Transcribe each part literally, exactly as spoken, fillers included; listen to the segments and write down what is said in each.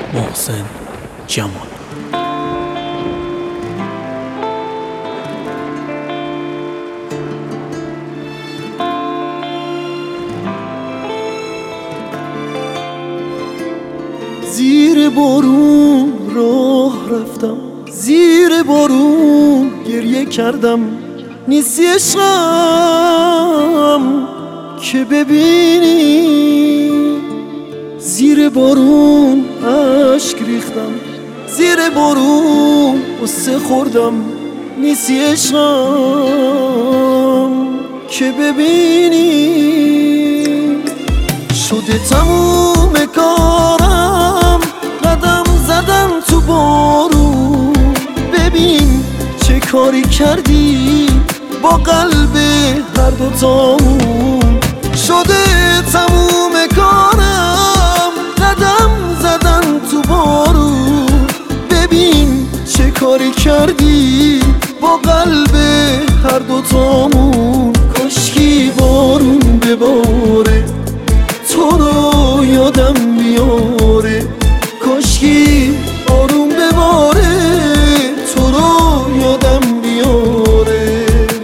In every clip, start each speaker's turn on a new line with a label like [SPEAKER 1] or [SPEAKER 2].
[SPEAKER 1] محسن جمال.
[SPEAKER 2] زیر بارون راه رفتم، زیر بارون گریه کردم، نیستی عشقم که ببینی. زیر بارون اشک ریختم، زیر بارون قصه خوردم، نیستی عشقم که ببینی. شده تموم کارم، قدم زدم تو بارون، ببین چه کاری کردی با قلب هر دوتامون. شده تموم کارم، قدم زدم تو بارون، ببین چه کاری کردی با قلب هر دوتامون. کاشکی بارون بباره تو رو یادم بیاره، کاشکی بارون بباره تو رو یادم بیاره.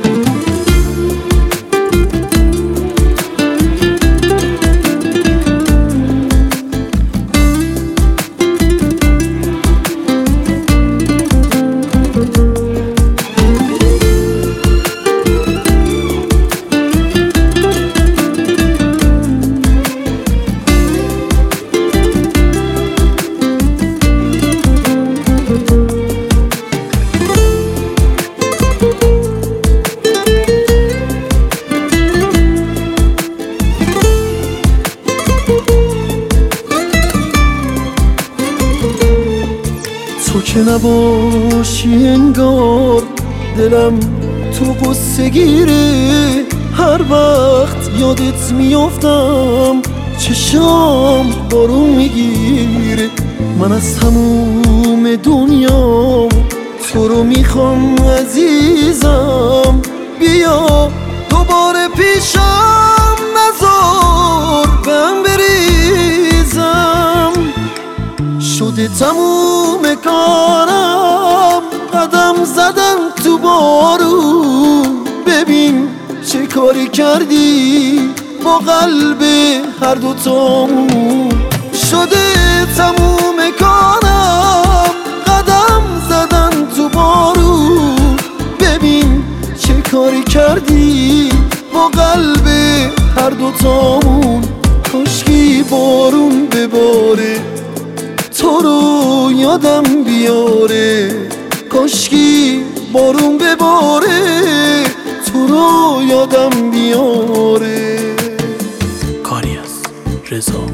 [SPEAKER 2] تو که نباشی انگار دلم تو قصه گیره، هر وقت یادت میافتم چشام بارون میگیره. من از تموم دنیا تو رو میخوام عزیزم، بیا دوباره پیشم نزار بهم بریزم. شده تموم کارم، قدم زدم تو بارون، ببین چه کاری کردی با قلب هر دوتامون. شده تموم کارم، قدم زدم تو بارون، ببین چه کاری کردی با قلب هر دوتامون. کاشکی بارون بباره تو رو یادم بیاره، کاشکی بارون بباره تو رو یادم بیاره.
[SPEAKER 1] کاری از رضا